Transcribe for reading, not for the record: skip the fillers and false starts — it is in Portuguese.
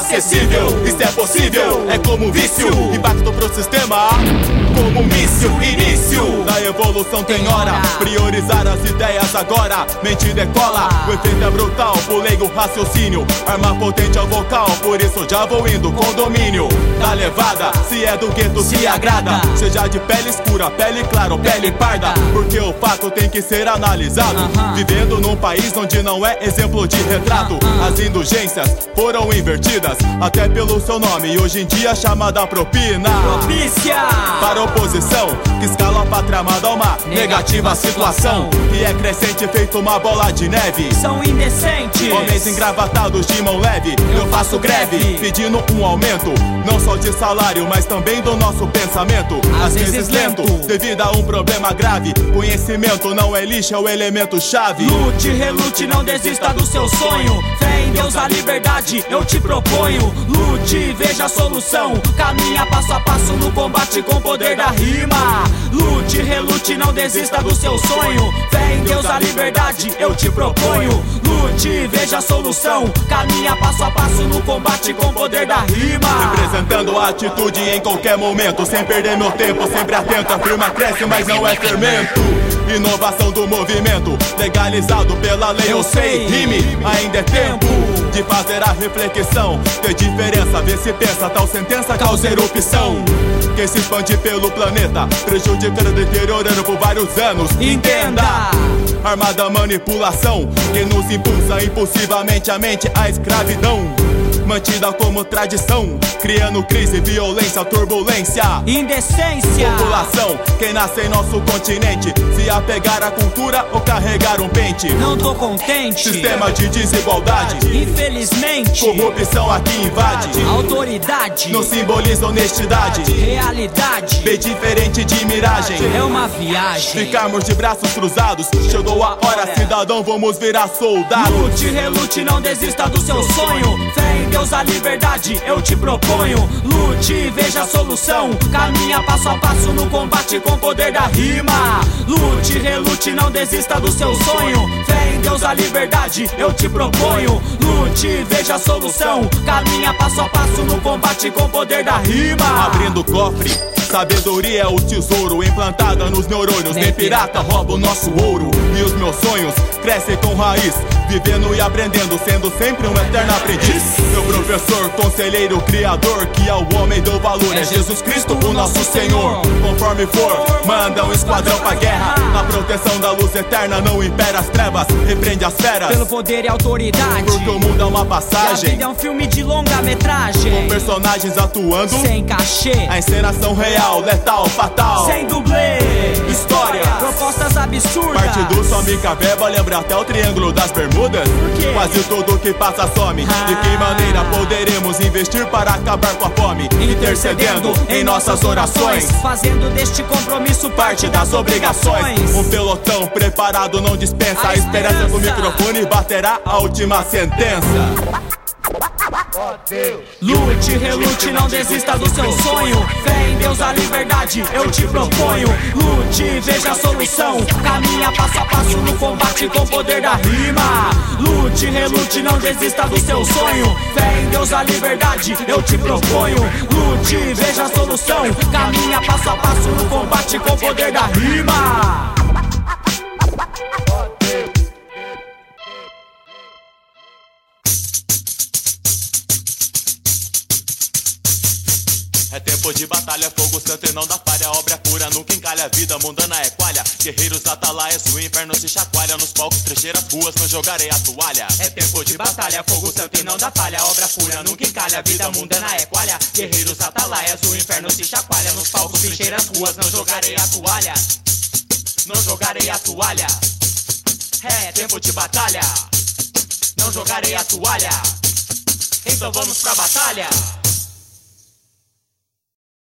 acessível. Isso é possível, é como um vício. Impacto pro sistema, como um míssil. Início da evolução tem hora. Priorizar as ideias agora. Mente decola, o efeito é brutal. Pulei o raciocínio, arma potente ao vocal. Por isso já vou indo com domínio da levada. Se é do gueto se agrada, seja de pele escura, pele clara ou pele parda. Porque o fato tem que ser analisado. Vivendo num país onde não é exemplo de retrato. As indulgências foram invertidas até pelo seu nome, e hoje em dia chamada propina. Propícia para oposição, que escala pra tramada uma negativa situação, que é crescente feito uma bola de neve. São indecentes homens engravatados de mão leve. Eu faço greve pedindo um aumento, não só de salário, mas também do nosso pensamento. Às vezes lento, devido a um problema grave. Conhecimento não é lixo, é o elemento chave. Lute, relute, não desista do seu sonho. Fé em Deus, a liberdade eu te proponho. Lute, veja a solução. Caminha passo a passo no combate com o poder da rima. Lute, relute, não desista do seu sonho. Fé em Deus, a liberdade eu te proponho. Lute, veja a solução. Caminha passo a passo no combate com o poder da rima. Representando a atitude em qualquer momento, sem perder meu tempo, sempre atento. A firma cresce, mas não é fermento. Inovação do movimento, legalizado pela lei. Eu sei, rime, ainda é tempo de fazer a reflexão. Ter diferença, vê se pensa, tal sentença causa erupção que se expande pelo planeta, prejudicando, deteriorando por vários anos. Entenda! Armada manipulação que nos impulsa impulsivamente a mente à escravidão, mantida como tradição, criando crise, violência, turbulência, indecência. População, quem nasce em nosso continente, se apegar à cultura ou carregar um pente. Não tô contente. Sistema de desigualdade, infelizmente. Corrupção aqui invade. Autoridade não simboliza honestidade. Realidade bem diferente de miragem. É uma viagem. Ficarmos de braços cruzados, chegou a hora, cidadão, vamos virar soldados. Lute, relute, não desista do seu sonho. Fé em Deus, a liberdade eu te proponho. Lute, veja a solução. Caminha passo a passo no combate com o poder da rima. Lute, relute, não desista do seu sonho. Fé em Deus, a liberdade eu te proponho. Lute, veja a solução. Caminha passo a passo no combate com o poder da rima. Abrindo o cofre, sabedoria é o tesouro implantada nos neurônios. Nem pirata rouba o nosso ouro. E os meus sonhos crescem com raiz, vivendo e aprendendo, sendo sempre um eterno aprendiz. Meu professor, conselheiro, criador, que ao homem deu valor, é Jesus Cristo, o nosso Senhor. Conforme for, manda um esquadrão pra guerra. Na proteção da luz eterna não impera as trevas, repreende as feras. Pelo poder e autoridade, porque o mundo é uma passagem. E a vida é um filme de longa metragem, com personagens atuando sem cachê. A encenação real, letal, fatal, sem dublê. História, propostas absurdas. Partido some cabeba, lembra até o Triângulo das Bermudas. Quase tudo que passa some. De que maneira poderemos investir para acabar com a fome? Intercedendo em nossas orações, fazendo deste compromisso parte das obrigações. Um pelotão preparado não dispensa. A esperança que o microfone baterá a última sentença. Lute, relute, não desista do seu sonho. Fé em Deus, a liberdade eu te proponho. Lute, veja a solução. Caminha passo a passo no combate com o poder da rima. Lute, relute, não desista do seu sonho. Fé em Deus, a liberdade eu te proponho. Lute, veja a solução. Caminha passo a passo no combate com o poder da rima. É tempo de batalha, fogo santo e não dá falha. Obra é pura, nunca encalha, a vida mundana é qualha. Guerreiros atalaias, o inferno se chacoalha. Nos palcos, trincheiras, ruas, não jogarei a toalha. É tempo de batalha, fogo santo e não dá falha. Obra pura, nunca encalha, a vida mundana é qualha. Guerreiros atalaias, o inferno se chacoalha. Nos palcos, trincheiras, ruas, não jogarei a toalha. Não jogarei a toalha. É tempo de batalha, não jogarei a toalha. Então vamos pra batalha.